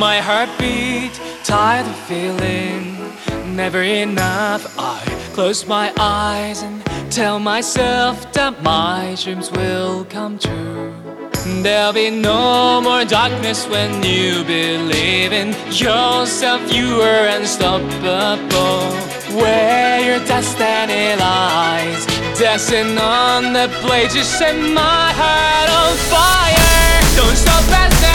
My heartbeat, tired of feeling never enough. I close my eyes and tell myself that my dreams will come true. There'll be no more darkness when you believe in yourself. You are unstoppable. Where your destiny lies, dancing on the blade, just set my heart on fire. Don't stop as